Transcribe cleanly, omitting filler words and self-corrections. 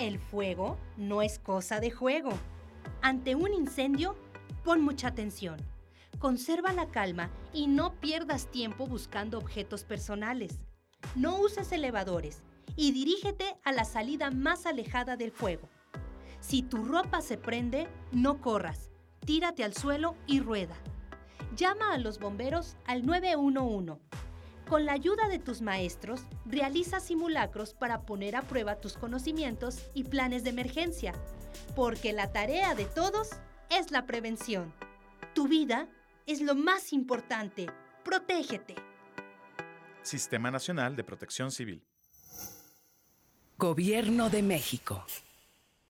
El fuego no es cosa de juego. Ante un incendio, pon mucha atención. Conserva la calma y no pierdas tiempo buscando objetos personales. No uses elevadores y dirígete a la salida más alejada del fuego. Si tu ropa se prende, no corras, tírate al suelo y rueda. Llama a los bomberos al 911. Con la ayuda de tus maestros, realiza simulacros para poner a prueba tus conocimientos y planes de emergencia, porque la tarea de todos es la prevención. Tu vida es lo más importante. ¡Protégete! Sistema Nacional de Protección Civil. Gobierno de México.